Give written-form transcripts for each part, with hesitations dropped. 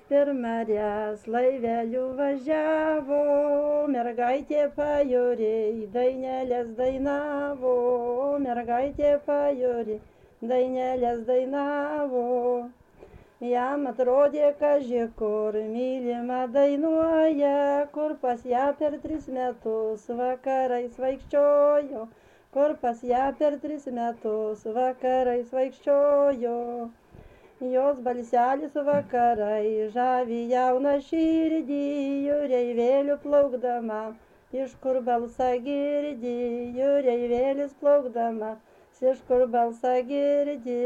per marias laiveliu važiavo, mergaitė pajūriai dainelės dainavo, mergaitė pajūriai dainelės dainavo. Jam atrodė, kaži kur mylima dainuoja, kur pas ją per 3 metus vakarais vaikščiojo, kur pas ją per 3 metus vakarais vaikščiojo. Jos balselis vakarai žavi jauną širdį, jūreivėliu plaukdama, iš kur balsą girdi, jūreivėlis plaukdama, iš kur balsą girdi.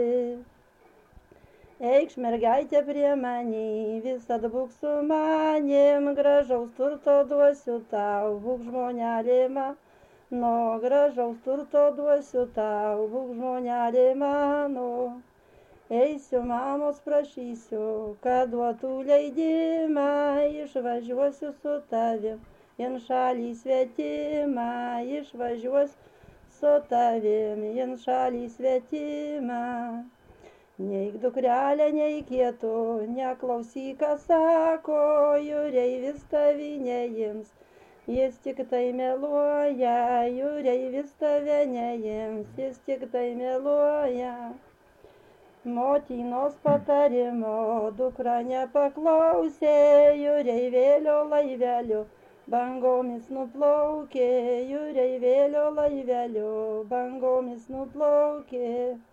Eikš mergaitė prie manį, visad būk su manim, gražaus turto duosiu tau, būk žmonelė mano, gražaus turto duosiu tau, būk žmonelė mano. Eisiu mamos prašysiu, kad duotų leidimą, išvažiuosiu su tavim, in šalį svetimą, išvažiuosiu su tavim, in šalį svetimą. Neik dukrelė, neikėtų, neklausyk, ką sako, jūreivis tavi neims, jis tik tai meluoja, jūreivis tave neims, jis tik tai meluoja. Motinos patarimo dukra nepaklausė, jūreivėlio laiveliu bangomis nuplaukė, jūreivėlio laiveliu bangomis nuplaukė.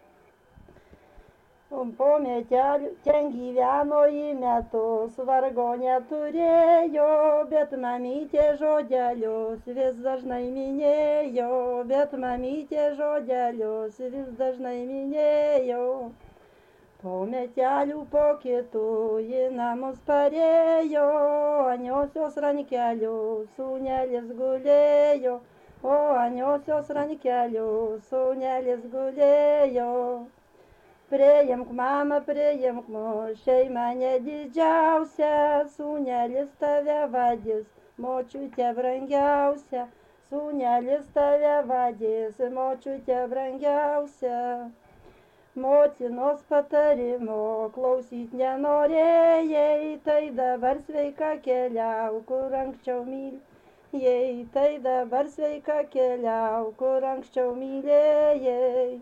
Po metelių ten gyveno į metus, vargo neturėjo, bet mamytė žodelius vis dažnai minėjo, bet mamytė žodelius vis dažnai minėjo. Po metelių po kitų į namus parėjo, aniosios rankelių sūnelis gulėjo, o aniosios rankelių sūnelis gulėjo. Priimk mama, priimk mus, šeima nedidžiausia, sūnelis tave vadys, močiutė brangiausia, sūnelis tave vadys, močiutė brangiausia. Motinos patarimo klausyt nenorėjai, tai dabar sveika keliauk, kur anksčiau mylėjai, tai dabar sveika keliauk, kur anksčiau mylėjai.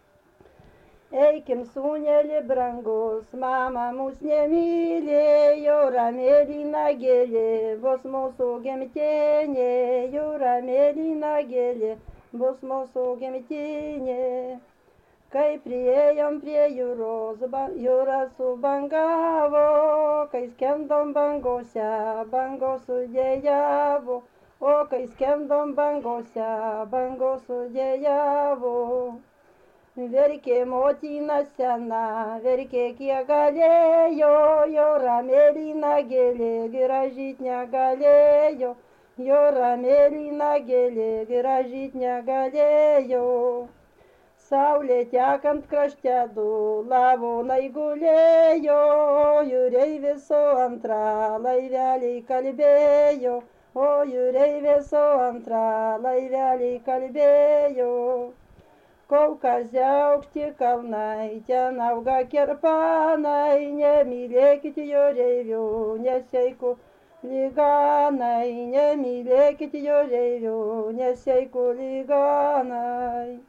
Eikim sūneli brangus, mama mus nemylėjo, ramėlyna gėlė, bus mūsų gimtinė, ramėlyna gėlė, bus mūsų gimtinė. Kai priėjom prie jūros, jūra subangavo, kai skendom bangose, bangos sudėjavo, o kai skendom bangose, bangos sudėjavo. Verkė motina sena, verkė kiek galėjo, jo ramėlyna gėlė gražyt negalėjo, jo ramėlyna gėlė gražyt negalėjo. Saulė tekant krašte du lavonai gulėjo, jūreivis su antra laiveliai kalbėjo, o jūreivis su antra laiveliai kalbėjo. Kaukaze aukšti kalnai, ten auga kerpanai, nemylėkit jūreivių, neseiku lyganai, nemylėkit jūreivių, neseiku lyganai.